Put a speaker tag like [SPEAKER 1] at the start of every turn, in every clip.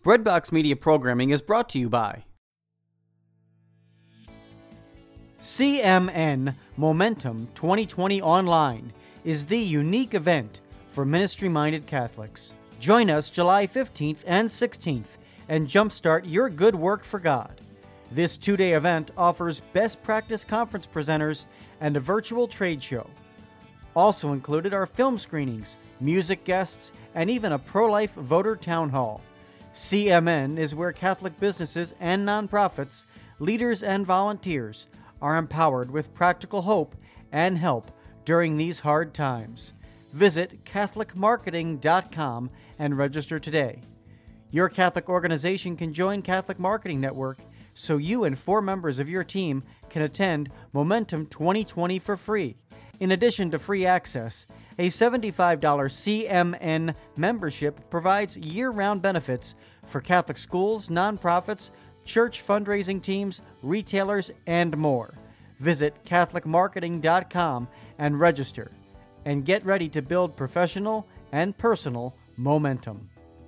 [SPEAKER 1] Breadbox Media programming is brought to you by CMN Momentum 2020 Online is the unique event for ministry-minded Catholics. Join us July 15th and 16th and jumpstart your good work for God. This two-day event offers best practice conference presenters and a virtual trade show. Also included are film screenings, music guests, and even a pro-life voter town hall. CMN is where Catholic businesses and nonprofits, leaders and volunteers are empowered with practical hope and help during these hard times. Visit CatholicMarketing.com and register today. Your Catholic organization can join Catholic Marketing Network so you and 4 members of your team can attend Momentum 2020 for free. In addition to free access, a $75 CMN membership provides year-round benefits for Catholic schools, nonprofits, church fundraising teams, retailers, and more. Visit CatholicMarketing.com and register, and get ready to build professional and personal momentum.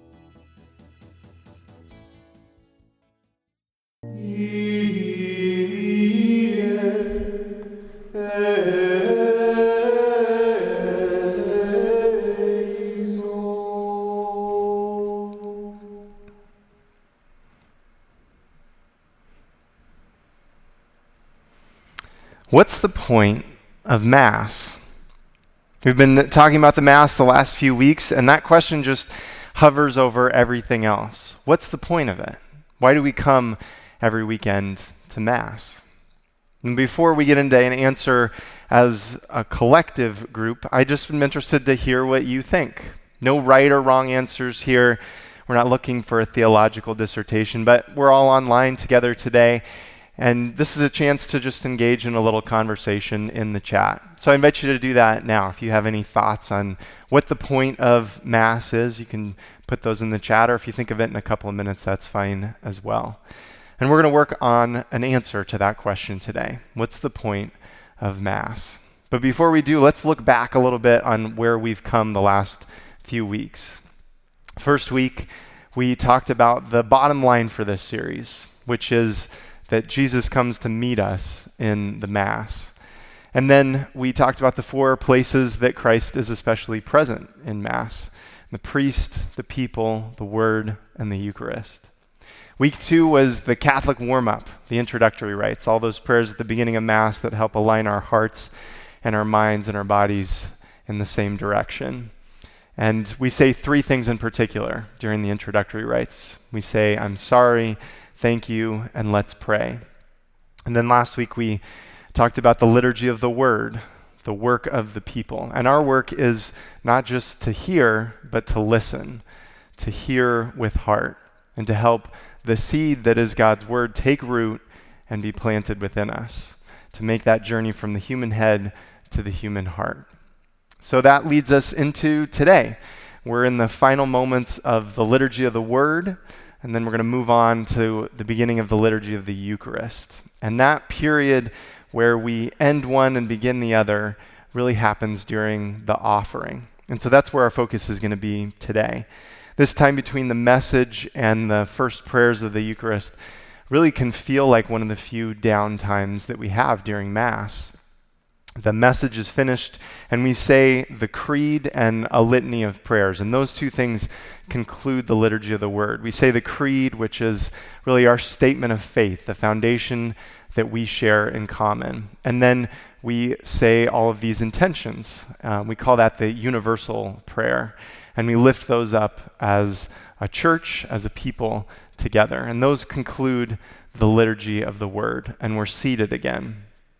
[SPEAKER 2] What's the point of Mass? We've been talking about the Mass the last few weeks, and that question just hovers over everything else. What's the point of it? Why do we come every weekend to Mass? And before we get into an answer as a collective group, I just am interested to hear what you think. No right or wrong answers here. We're not looking for a theological dissertation, but we're all online together today. And this is a chance to just engage in a little conversation in the chat. So I invite you to do that now. If you have any thoughts on what the point of Mass is, you can put those in the chat, or if you think of it in a couple of minutes, that's fine as well. And we're going to work on an answer to that question today. What's the point of Mass? But before we do, let's look back a little bit on where we've come the last few weeks. First week, we talked about the bottom line for this series, which is that Jesus comes to meet us in the Mass. And then we talked about the 4 places that Christ is especially present in Mass: the priest, the people, the Word, and the Eucharist. Week 2 was the Catholic warm-up, the introductory rites, all those prayers at the beginning of Mass that help align our hearts and our minds and our bodies in the same direction. And we say 3 things in particular during the introductory rites. We say, I'm sorry, thank you, and let's pray. And then last week we talked about the liturgy of the Word, the work of the people. And our work is not just to hear, but to listen, to hear with heart, and to help the seed that is God's Word take root and be planted within us, to make that journey from the human head to the human heart. So that leads us into today. We're in the final moments of the liturgy of the Word, and then we're going to move on to the beginning of the liturgy of the Eucharist. And that period where we end one and begin the other really happens during the offering. And so that's where our focus is going to be today. This time between the message and the first prayers of the Eucharist really can feel like one of the few down times that we have during Mass. The message is finished, and we say the creed and a litany of prayers. And those 2 things conclude the liturgy of the Word. We say the creed, which is really our statement of faith, the foundation that we share in common. And then we say all of these intentions. We call that the universal prayer. And we lift those up as a church, as a people together. And those conclude the liturgy of the Word. And we're seated again.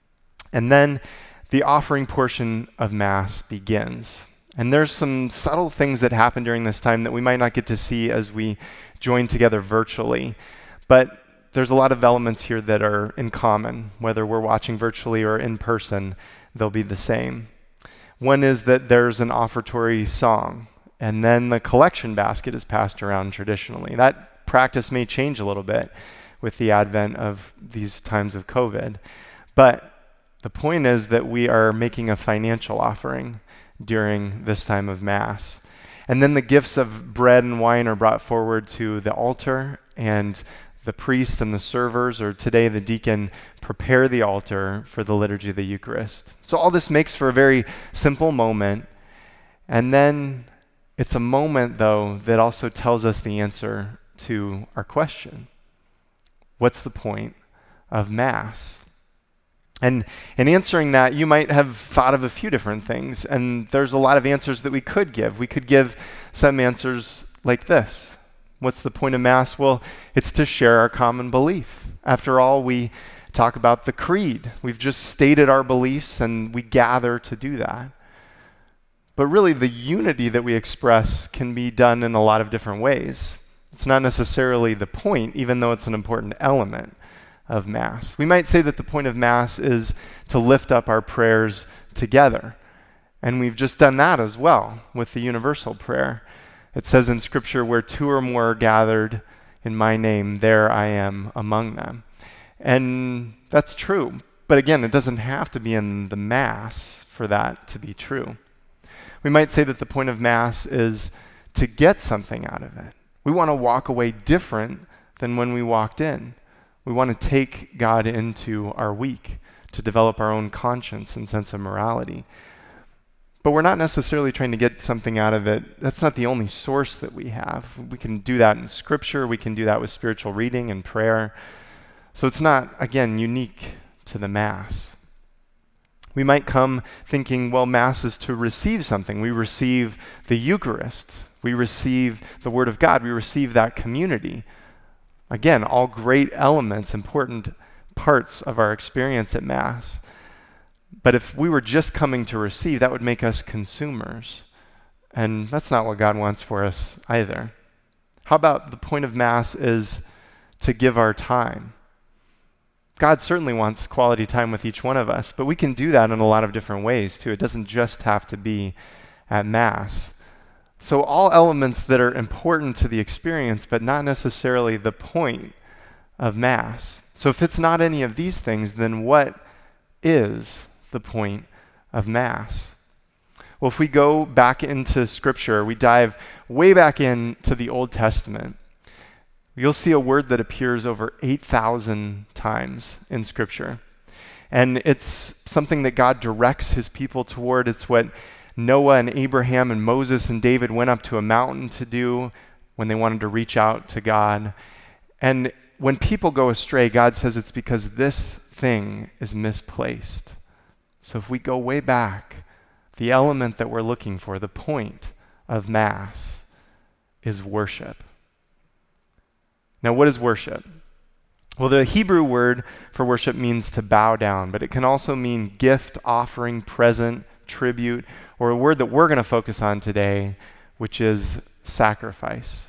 [SPEAKER 2] And then the offering portion of Mass begins. And there's some subtle things that happen during this time that we might not get to see as we join together virtually. But there's a lot of elements here that are in common. Whether we're watching virtually or in person, they'll be the same. One is that there's an offertory song, and then the collection basket is passed around traditionally. That practice may change a little bit with the advent of these times of COVID. But the point is that we are making a financial offering during this time of Mass. And then the gifts of bread and wine are brought forward to the altar, and the priest and the servers, or today the deacon, prepare the altar for the liturgy of the Eucharist. So all this makes for a very simple moment. And then it's a moment, though, that also tells us the answer to our question. What's the point of Mass? And in answering that, you might have thought of a few different things, and there's a lot of answers that we could give. We could give some answers like this. What's the point of Mass? Well, it's to share our common belief. After all, we talk about the creed. We've just stated our beliefs, and we gather to do that. But really, the unity that we express can be done in a lot of different ways. It's not necessarily the point, even though it's an important element of Mass. We might say that the point of Mass is to lift up our prayers together. And we've just done that as well with the universal prayer. It says in Scripture, where two or more are gathered in my name, there I am among them. And that's true. But again, it doesn't have to be in the Mass for that to be true. We might say that the point of Mass is to get something out of it. We want to walk away different than when we walked in. We want to take God into our week to develop our own conscience and sense of morality. But we're not necessarily trying to get something out of it. That's not the only source that we have. We can do that in Scripture. We can do that with spiritual reading and prayer. So it's not, again, unique to the Mass. We might come thinking, well, Mass is to receive something. We receive the Eucharist. We receive the Word of God. We receive that community. Again, all great elements, important parts of our experience at Mass. But if we were just coming to receive, that would make us consumers. And that's not what God wants for us either. How about the point of Mass is to give our time? God certainly wants quality time with each one of us, but we can do that in a lot of different ways too. It doesn't just have to be at Mass. So all elements that are important to the experience, but not necessarily the point of Mass. So if it's not any of these things, then what is the point of Mass? Well, if we go back into Scripture, we dive way back into the Old Testament, you'll see a word that appears over 8,000 times in Scripture. And it's something that God directs his people toward. It's what Noah and Abraham and Moses and David went up to a mountain to do when they wanted to reach out to God. And when people go astray, God says it's because this thing is misplaced. So if we go way back, the element that we're looking for, the point of Mass, is worship. Now, what is worship? Well, the Hebrew word for worship means to bow down, but it can also mean gift, offering, present, tribute, or a word that we're going to focus on today, which is sacrifice.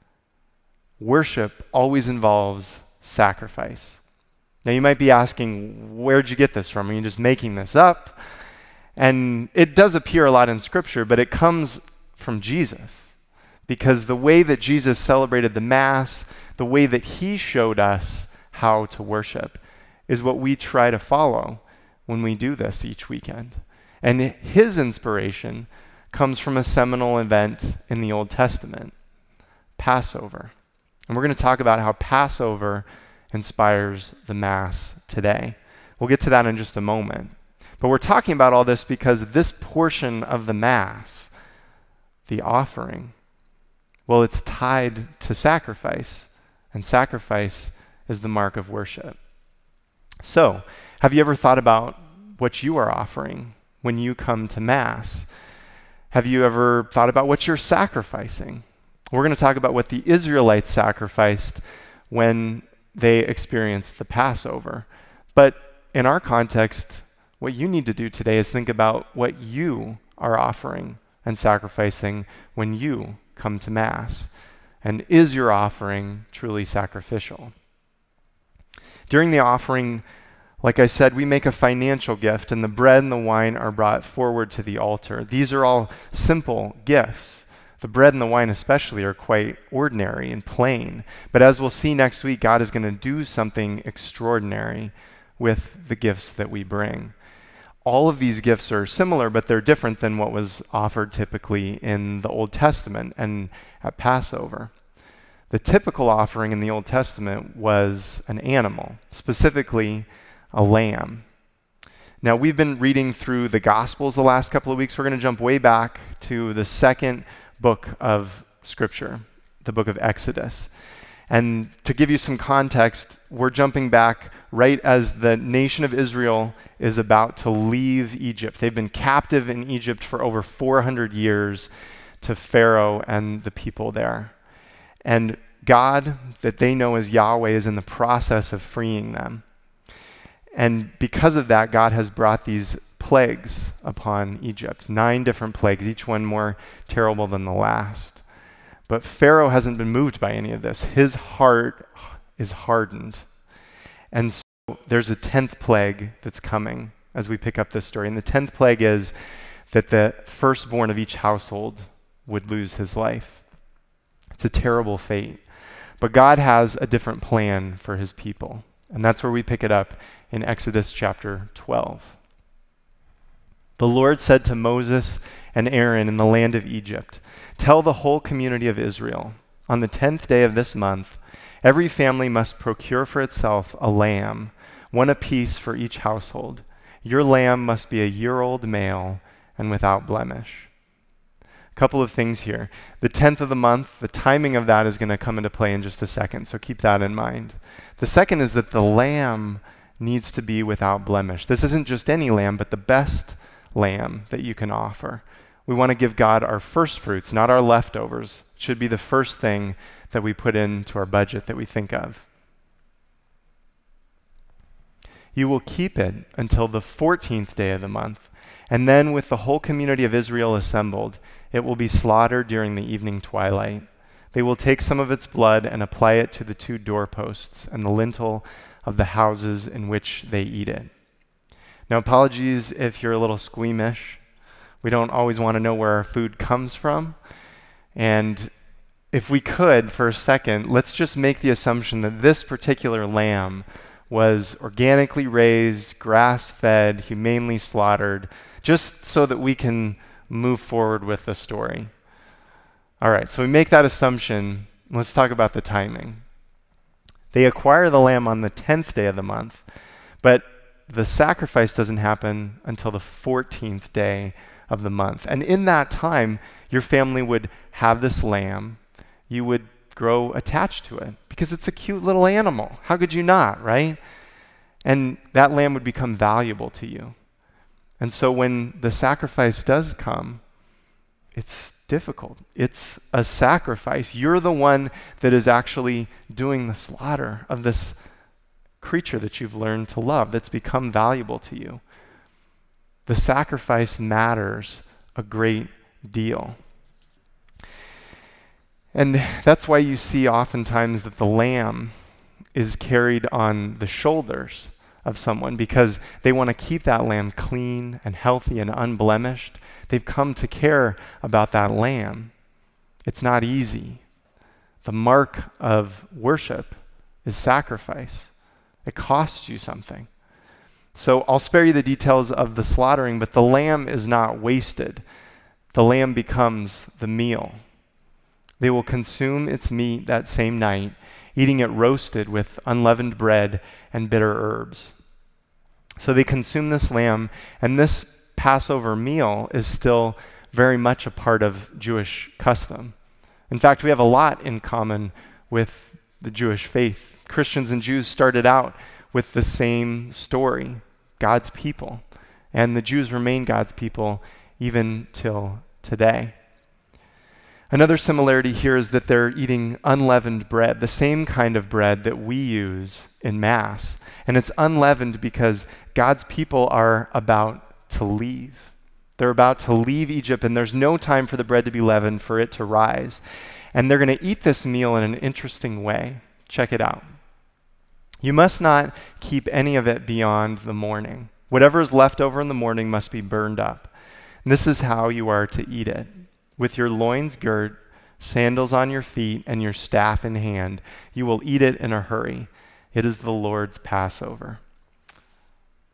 [SPEAKER 2] Worship always involves sacrifice. Now, you might be asking, where'd you get this from? Are you just making this up? And it does appear a lot in Scripture, but it comes from Jesus. Because the way that Jesus celebrated the Mass, the way that he showed us how to worship, is what we try to follow when we do this each weekend. And his inspiration comes from a seminal event in the Old Testament, Passover. And we're going to talk about how Passover inspires the Mass today. We'll get to that in just a moment. But we're talking about all this because this portion of the Mass, the offering, well, it's tied to sacrifice, and sacrifice is the mark of worship. So, have you ever thought about what you are offering when you come to Mass? Have you ever thought about what you're sacrificing? We're going to talk about what the Israelites sacrificed when they experienced the Passover. But in our context, what you need to do today is think about what you are offering and sacrificing when you come to Mass. And is your offering truly sacrificial? During the offering, like I said, we make a financial gift, and the bread and the wine are brought forward to the altar. These are all simple gifts. The bread and the wine especially are quite ordinary and plain. But as we'll see next week, God is going to do something extraordinary with the gifts that we bring. all of these gifts are similar, but they're different than what was offered typically in the Old Testament and at Passover. The typical offering in the Old Testament was an animal, specifically a lamb. Now, we've been reading through the Gospels the last couple of weeks. We're going to jump way back to the second book of Scripture, the book of Exodus. And to give you some context, we're jumping back right as the nation of Israel is about to leave Egypt. They've been captive in Egypt for over 400 years to Pharaoh and the people there. And God, that they know as Yahweh, is in the process of freeing them. And because of that, God has brought these plagues upon Egypt, 9 different plagues, each one more terrible than the last. But Pharaoh hasn't been moved by any of this. His heart is hardened. And so there's a 10th plague that's coming as we pick up this story. And the 10th plague is that the firstborn of each household would lose his life. It's a terrible fate. But God has a different plan for his people. And that's where we pick it up in Exodus chapter 12. The Lord said to Moses and Aaron in the land of Egypt, "Tell the whole community of Israel, on the 10th day of this month, every family must procure for itself a lamb, one apiece for each household. Your lamb must be a year-old male and without blemish." A couple of things here. The 10th of the month, the timing of that is going to come into play in just a second, so keep that in mind. The second is that the lamb needs to be without blemish. This isn't just any lamb, but the best lamb that you can offer. We want to give God our first fruits, not our leftovers. It should be the first thing that we put into our budget that we think of. You will keep it until the 14th day of the month, and then with the whole community of Israel assembled, it will be slaughtered during the evening twilight. They will take some of its blood and apply it to the 2 doorposts and the lintel of the houses in which they eat it. Now, apologies if you're a little squeamish. We don't always want to know where our food comes from. And if we could, for a second, let's just make the assumption that this particular lamb was organically raised, grass-fed, humanely slaughtered, just so that we can move forward with the story. All right, so we make that assumption. Let's talk about the timing. They acquire the lamb on the 10th day of the month, but the sacrifice doesn't happen until the 14th day of the month. And in that time, your family would have this lamb. You would grow attached to it because it's a cute little animal. How could you not, right? And that lamb would become valuable to you. And so when the sacrifice does come, it's difficult. It's a sacrifice. You're the one that is actually doing the slaughter of this creature that you've learned to love, that's become valuable to you. The sacrifice matters a great deal. And that's why you see oftentimes that the lamb is carried on the shoulders of someone, because they want to keep that lamb clean and healthy and unblemished. They've come to care about that lamb. It's not easy. The mark of worship is sacrifice. It costs you something. So I'll spare you the details of the slaughtering, but the lamb is not wasted. The lamb becomes the meal. They will consume its meat that same night, eating it roasted with unleavened bread and bitter herbs. So they consume this lamb, and this Passover meal is still very much a part of Jewish custom. In fact, we have a lot in common with the Jewish faith. Christians and Jews started out with the same story, God's people, and the Jews remain God's people even till today. Another similarity here is that they're eating unleavened bread, the same kind of bread that we use in Mass. And it's unleavened because God's people are about to leave. They're about to leave Egypt, and there's no time for the bread to be leavened, for it to rise. And they're going to eat this meal in an interesting way. Check it out. You must not keep any of it beyond the morning. Whatever is left over in the morning must be burned up. And this is how you are to eat it. With your loins girt, sandals on your feet, and your staff in hand, you will eat it in a hurry. It is the Lord's Passover.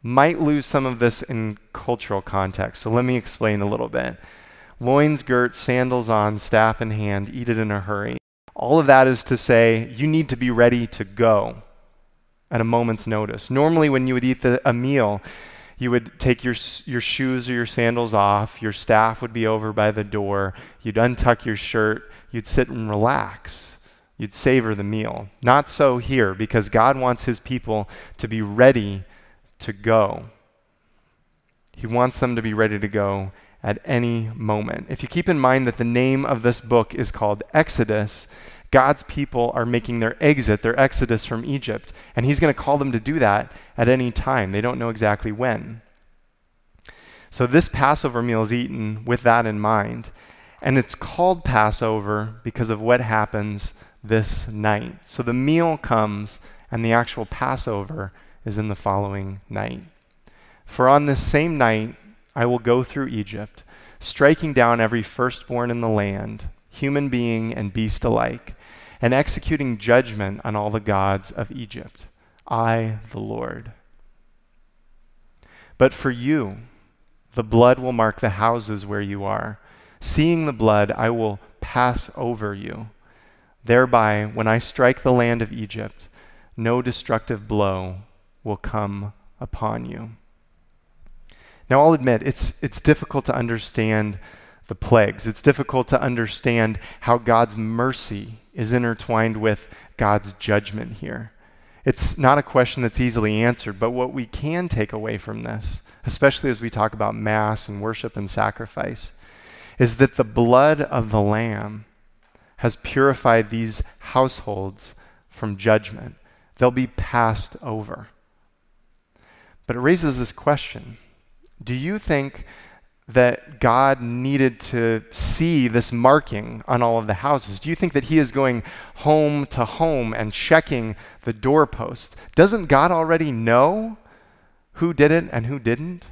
[SPEAKER 2] might lose some of this in cultural context. So let me explain a little bit. Loins girt, sandals on, staff in hand, eat it in a hurry. All of that is to say you need to be ready to go at a moment's notice. Normally when you would eat a meal, you would take your shoes or your sandals off, your staff would be over by the door, you'd untuck your shirt, you'd sit and relax. You'd savor the meal. Not so here, because God wants his people to be ready to go. He wants them to be ready to go at any moment. If you keep in mind that the name of this book is called Exodus, God's people are making their exodus from Egypt, and he's going to call them to do that at any time. They don't know exactly when. So this Passover meal is eaten with that in mind, and it's called Passover because of what happens this night. So the meal comes, and the actual Passover is in the following night. For on this same night I will go through Egypt, striking down every firstborn in the land, human being and beast alike, and executing judgment on all the gods of Egypt. I, the Lord. But for you, the blood will mark the houses where you are. Seeing the blood, I will pass over you. Thereby, when I strike the land of Egypt, no destructive blow will come upon you. Now, I'll admit, it's difficult to understand the plagues. It's difficult to understand how God's mercy is intertwined with God's judgment here. It's not a question that's easily answered, but what we can take away from this, especially as we talk about Mass and worship and sacrifice, is that the blood of the Lamb has purified these households from judgment. They'll be passed over. But it raises this question. Do you think that God needed to see this marking on all of the houses? Do you think that he is going home to home and checking the doorpost? Doesn't God already know who did it and who didn't?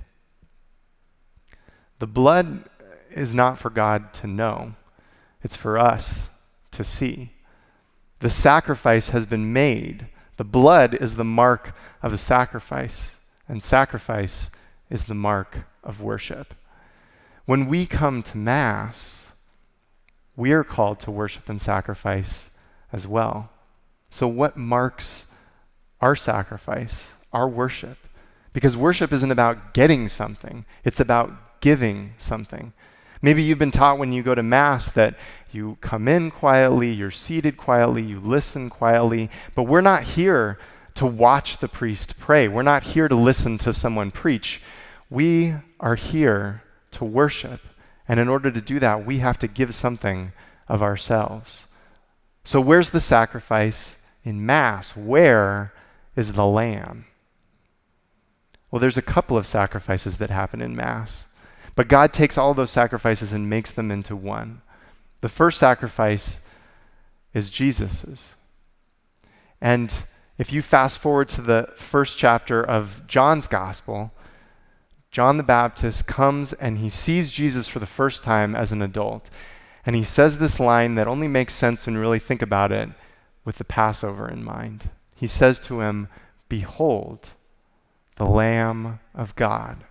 [SPEAKER 2] The blood is not for God to know. It's for us to see. The sacrifice has been made. The blood is the mark of the sacrifice, and sacrifice is the mark of worship. When we come to Mass, we are called to worship and sacrifice as well. So what marks our sacrifice, our worship? Because worship isn't about getting something, it's about giving something. Maybe you've been taught when you go to Mass that you come in quietly, you're seated quietly, you listen quietly, but we're not here to watch the priest pray. We're not here to listen to someone preach. We are here to worship, and in order to do that, we have to give something of ourselves. So where's the sacrifice in Mass? Where is the lamb? Well, there's a couple of sacrifices that happen in Mass, but God takes all those sacrifices and makes them into one. The first sacrifice is Jesus's. And if you fast forward to the first chapter of John's Gospel, John the Baptist comes and he sees Jesus for the first time as an adult. And he says this line that only makes sense when you really think about it with the Passover in mind. He says to him, "Behold, the Lamb of God."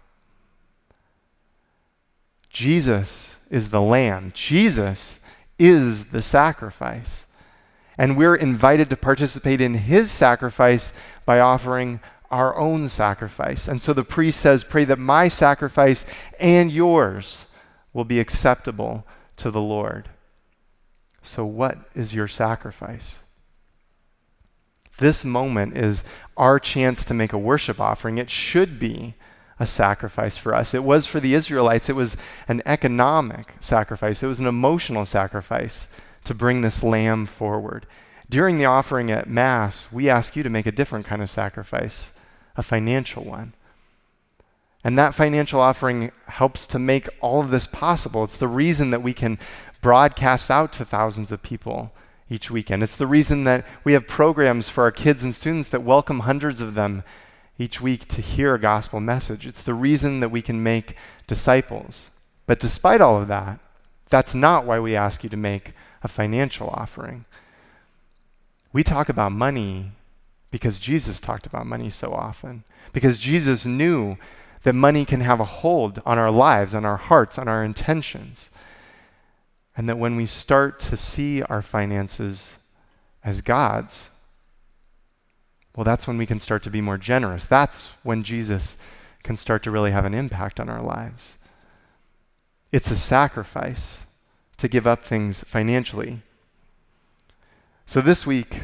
[SPEAKER 2] Jesus is the Lamb. Jesus is the sacrifice. And we're invited to participate in his sacrifice by offering our own sacrifice. And so the priest says, "Pray that my sacrifice and yours will be acceptable to the Lord." So what is your sacrifice? This moment is our chance to make a worship offering. It should be a sacrifice for us. It was for the Israelites. It was an economic sacrifice. It was an emotional sacrifice to bring this lamb forward. During the offering at Mass, we ask you to make a different kind of sacrifice, a financial one. And that financial offering helps to make all of this possible. It's the reason that we can broadcast out to thousands of people each weekend. It's the reason that we have programs for our kids and students that welcome hundreds of them each week to hear a gospel message. It's the reason that we can make disciples. But despite all of that, that's not why we ask you to make a financial offering. We talk about money because Jesus talked about money so often, because Jesus knew that money can have a hold on our lives, on our hearts, on our intentions. And that when we start to see our finances as God's, well, that's when we can start to be more generous. That's when Jesus can start to really have an impact on our lives. It's a sacrifice to give up things financially. So this week,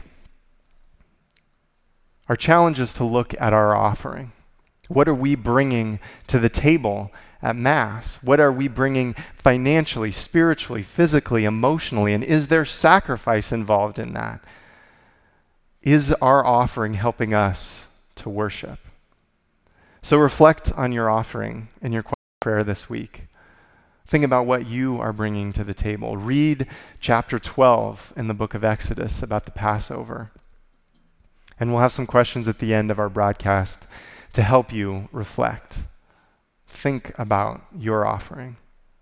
[SPEAKER 2] our challenge is to look at our offering. What are we bringing to the table at Mass? What are we bringing financially, spiritually, physically, emotionally? And is there sacrifice involved in that? Is our offering helping us to worship? So reflect on your offering in your quiet prayer this week. Think about what you are bringing to the table. Read chapter 12 in the book of Exodus about the Passover. And we'll have some questions at the end of our broadcast to help you reflect. Think about your offering.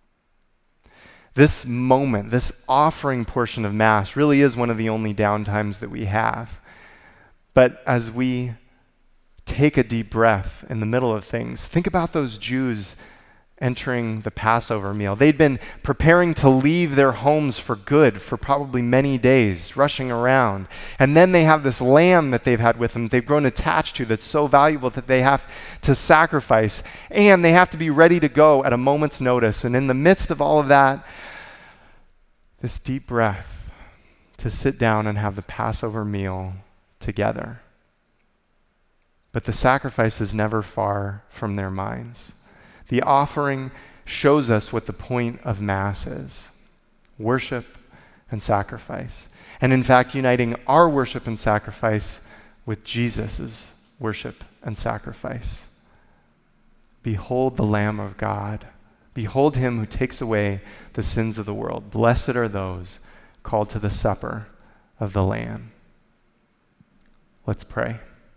[SPEAKER 2] This moment, this offering portion of Mass really is one of the only downtimes that we have. But as we take a deep breath in the middle of things, think about those Jews entering the Passover meal. They'd been preparing to leave their homes for good for probably many days, rushing around. And then they have this lamb that they've had with them, they've grown attached to, that's so valuable that they have to sacrifice. And they have to be ready to go at a moment's notice. And in the midst of all of that, this deep breath to sit down and have the Passover meal together. But the sacrifice is never far from their minds. The offering shows us what the point of Mass is: worship and sacrifice. And in fact, uniting our worship and sacrifice with Jesus' worship and sacrifice. Behold the Lamb of God. Behold him who takes away the sins of the world. Blessed are those called to the supper of the Lamb. Let's pray.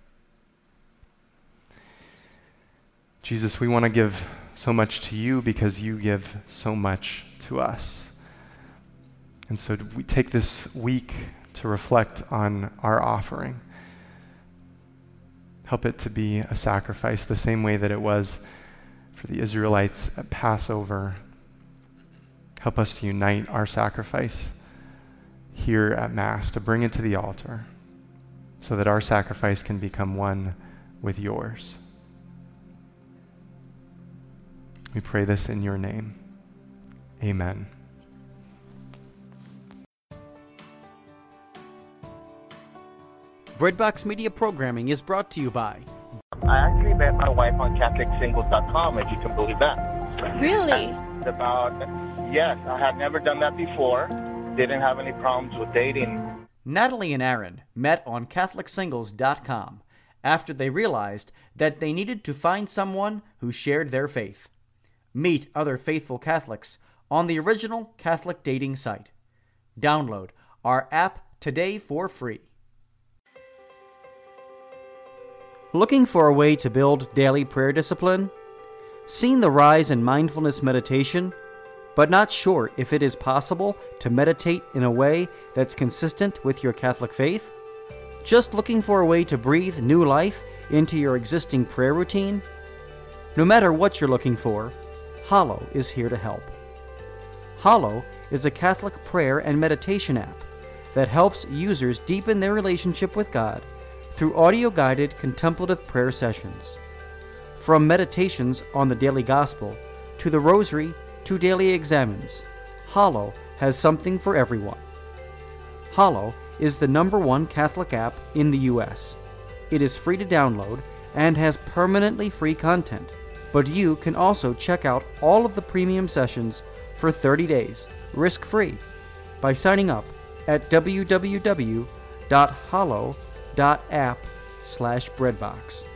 [SPEAKER 2] Jesus, we want to give so much to you because you give so much to us. And so we take this week to reflect on our offering. Help it to be a sacrifice the same way that it was for the Israelites at Passover. Help us to unite our sacrifice here at Mass, to bring it to the altar so that our sacrifice can become one with yours. We pray this in your name. Amen.
[SPEAKER 1] Breadbox Media programming is brought to you by...
[SPEAKER 3] I actually met my wife on CatholicSingles.com, if you can believe that.
[SPEAKER 4] Really?
[SPEAKER 3] Yes, I had never done that before. Didn't have any problems with dating.
[SPEAKER 1] Natalie and Aaron met on CatholicSingles.com after they realized that they needed to find someone who shared their faith. Meet other faithful Catholics on the original Catholic dating site. Download our app today for free. Looking for a way to build daily prayer discipline? Seen the rise in mindfulness meditation, but not sure if it is possible to meditate in a way that's consistent with your Catholic faith? Just looking for a way to breathe new life into your existing prayer routine? No matter what you're looking for, Hallow is here to help. Hallow is a Catholic prayer and meditation app that helps users deepen their relationship with God through audio-guided contemplative prayer sessions. From meditations on the daily gospel to the rosary to daily examens, Hallow has something for everyone. Hallow is the #1 Catholic app in the U.S. It is free to download and has permanently free content, but you can also check out all of the premium sessions for 30 days, risk-free, by signing up at www.hallow.app/breadbox.